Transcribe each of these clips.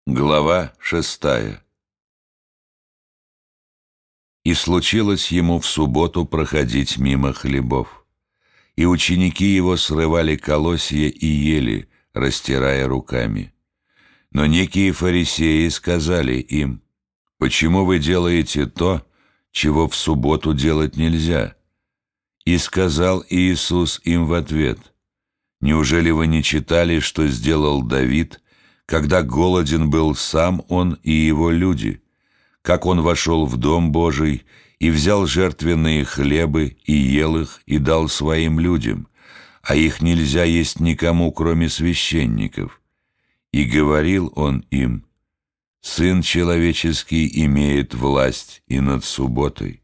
Глава 6. И случилось ему в субботу проходить мимо хлебов. И ученики его срывали колосья и ели, растирая руками. Но некие фарисеи сказали им: «Почему вы делаете то, чего в субботу делать нельзя?» И сказал Иисус им в ответ: «Неужели вы не читали, что сделал Давид, когда голоден был сам он и его люди, как он вошел в Дом Божий и взял жертвенные хлебы и ел их и дал своим людям, а их нельзя есть никому, кроме священников? И говорил он им: Сын человеческий имеет власть и над субботой».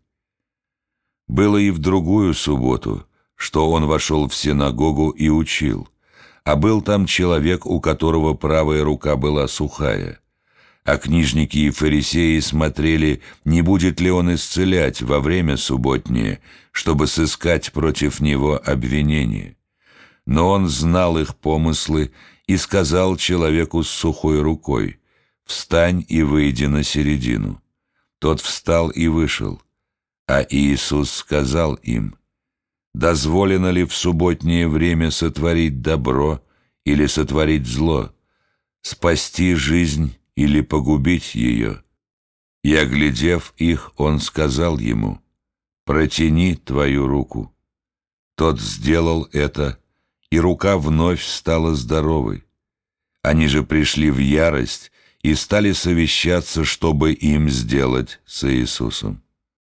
Было и в другую субботу, что он вошел в синагогу и учил, а был там человек, у которого правая рука была сухая. А книжники и фарисеи смотрели, не будет ли он исцелять во время субботнее, чтобы сыскать против него обвинение. Но он знал их помыслы и сказал человеку с сухой рукой: «Встань и выйди на середину». Тот встал и вышел. А Иисус сказал им: «Дозволено ли в субботнее время сотворить добро или сотворить зло, спасти жизнь или погубить ее?» И, оглядев их, он сказал ему: «Протяни твою руку». Тот сделал это, и рука вновь стала здоровой. Они же пришли в ярость и стали совещаться, чтобы им сделать с Иисусом.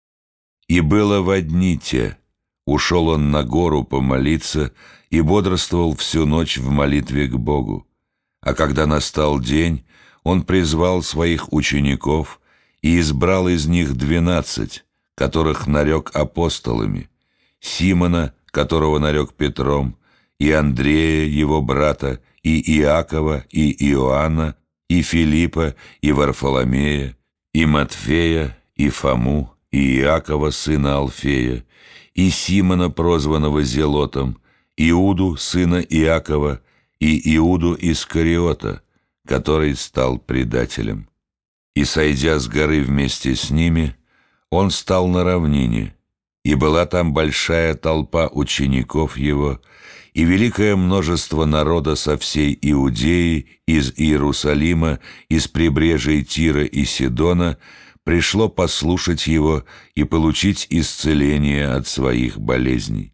И было во дни те, ушел он на гору помолиться и бодрствовал всю ночь в молитве к Богу. А когда настал день, он призвал своих учеников и избрал из них 12, которых нарек апостолами: Симона, которого нарек Петром, и Андрея, его брата, и Иакова, и Иоанна, и Филиппа, и Варфоломея, и Матфея, и Фому, и Иакова, сына Алфея, и Симона, прозванного Зелотом, Иуду, сына Иакова, и Иуду Искариота, который стал предателем. И, сойдя с горы вместе с ними, он стал на равнине, и была там большая толпа учеников его, и великое множество народа со всей Иудеи, из Иерусалима, из прибрежий Тира и Сидона, пришло послушать его и получить исцеление от своих болезней.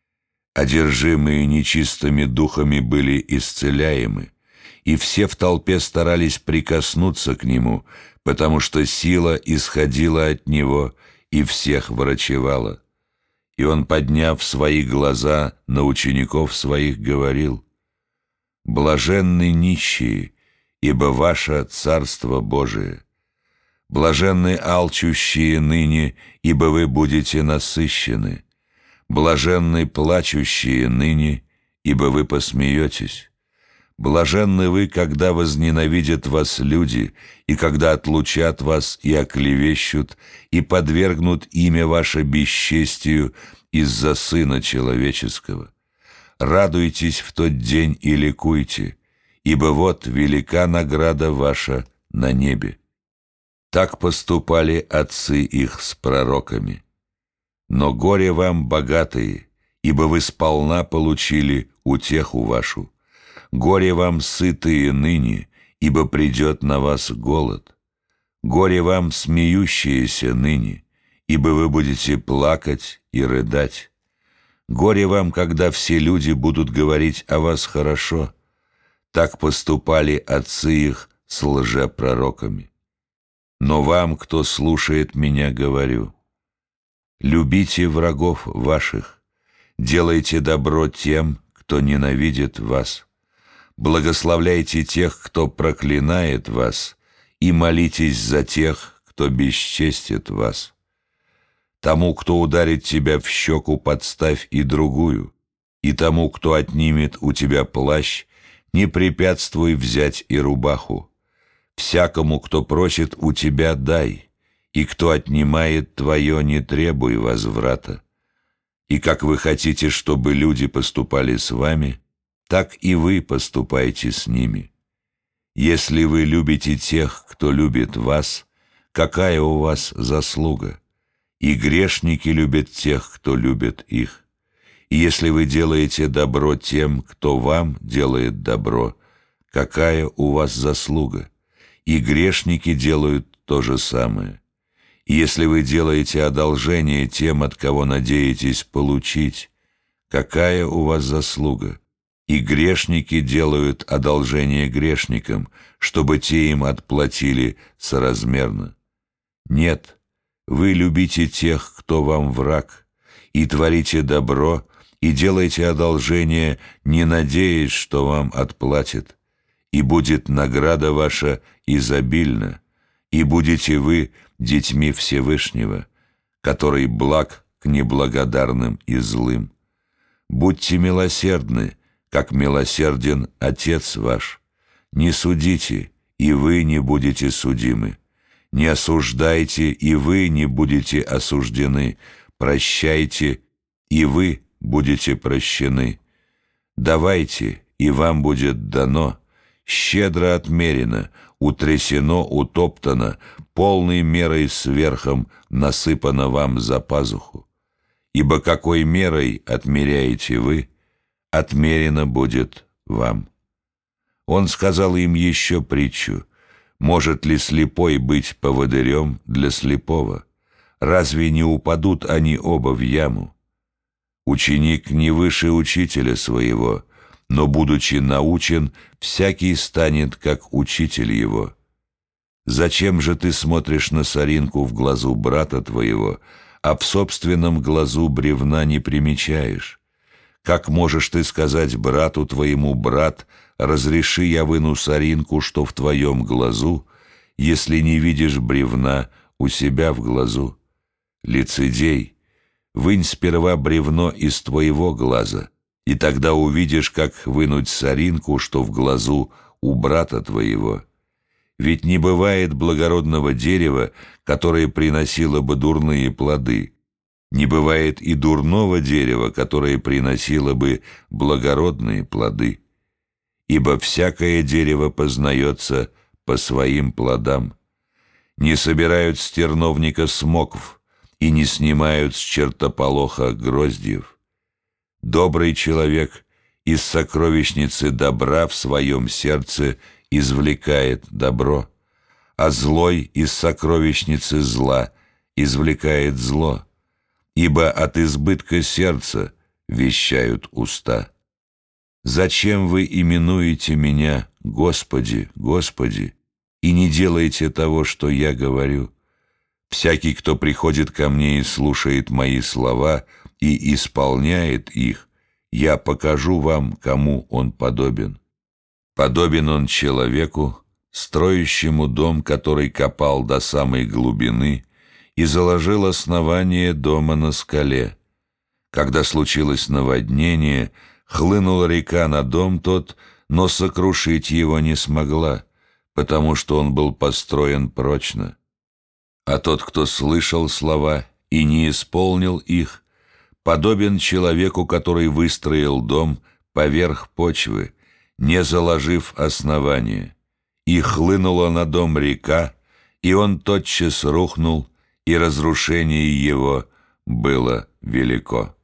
Одержимые нечистыми духами были исцеляемы, и все в толпе старались прикоснуться к нему, потому что сила исходила от него и всех врачевала. И он, подняв свои глаза на учеников своих, говорил: «Блаженны нищие, ибо ваше Царство Божие. Блаженны алчущие ныне, ибо вы будете насыщены. Блаженны плачущие ныне, ибо вы посмеетесь. Блаженны вы, когда возненавидят вас люди, и когда отлучат вас и оклевещут, и подвергнут имя ваше бесчестию из-за Сына Человеческого. Радуйтесь в тот день и ликуйте, ибо вот велика награда ваша на небе. Так поступали отцы их с пророками. Но горе вам, богатые, ибо вы сполна получили утеху вашу. Горе вам, сытые ныне, ибо придет на вас голод. Горе вам, смеющиеся ныне, ибо вы будете плакать и рыдать. Горе вам, когда все люди будут говорить о вас хорошо. Так поступали отцы их с лжепророками. Но вам, кто слушает меня, говорю: любите врагов ваших, делайте добро тем, кто ненавидит вас, благословляйте тех, кто проклинает вас, и молитесь за тех, кто бесчестит вас. Тому, кто ударит тебя в щеку, подставь и другую, и тому, кто отнимет у тебя плащ, не препятствуй взять и рубаху. Всякому, кто просит у тебя, дай, и кто отнимает твое, не требуй возврата. И как вы хотите, чтобы люди поступали с вами, так и вы поступайте с ними. Если вы любите тех, кто любит вас, какая у вас заслуга? И грешники любят тех, кто любит их. И если вы делаете добро тем, кто вам делает добро, какая у вас заслуга? И грешники делают то же самое. И если вы делаете одолжение тем, от кого надеетесь получить, какая у вас заслуга? И грешники делают одолжение грешникам, чтобы те им отплатили соразмерно. Нет, вы любите тех, кто вам враг, и творите добро, и делайте одолжение, не надеясь, что вам отплатят, и будет награда ваша изобильна, и будете вы детьми Всевышнего, который благ к неблагодарным и злым. Будьте милосердны, как милосерден Отец ваш. Не судите, и вы не будете судимы. Не осуждайте, и вы не будете осуждены. Прощайте, и вы будете прощены. Давайте, и вам будет дано. Щедро отмерено, утрясено, утоптано, полной мерой сверхом насыпано вам за пазуху. Ибо какой мерой отмеряете вы, отмерено будет вам. Он сказал им еще притчу: может ли слепой быть поводырем для слепого? Разве не упадут они оба в яму? Ученик не выше учителя своего, но, будучи научен, всякий станет, как учитель его. Зачем же ты смотришь на соринку в глазу брата твоего, а в собственном глазу бревна не примечаешь? Как можешь ты сказать брату твоему: брат, разреши, я выну соринку, что в твоем глазу, если не видишь бревна у себя в глазу? Лицедей, вынь сперва бревно из твоего глаза, и тогда увидишь, как вынуть соринку, что в глазу у брата твоего. Ведь не бывает благородного дерева, которое приносило бы дурные плоды. Не бывает и дурного дерева, которое приносило бы благородные плоды. Ибо всякое дерево познается по своим плодам. Не собирают с терновника смокв и не снимают с чертополоха гроздьев. Добрый человек из сокровищницы добра в своем сердце извлекает добро, а злой из сокровищницы зла извлекает зло. Ибо от избытка сердца вещают уста. Зачем вы именуете меня Господи, Господи, и не делаете того, что я говорю? Всякий, кто приходит ко мне и слушает мои слова и исполняет их, я покажу вам, кому он подобен. Подобен он человеку, строящему дом, который копал до самой глубины и заложил основание дома на скале. Когда случилось наводнение, хлынула река на дом тот, но сокрушить его не смогла, потому что он был построен прочно. А тот, кто слышал слова и не исполнил их, подобен человеку, который выстроил дом поверх почвы, не заложив основание. И хлынула на дом река, и он тотчас рухнул, и разрушение его было велико.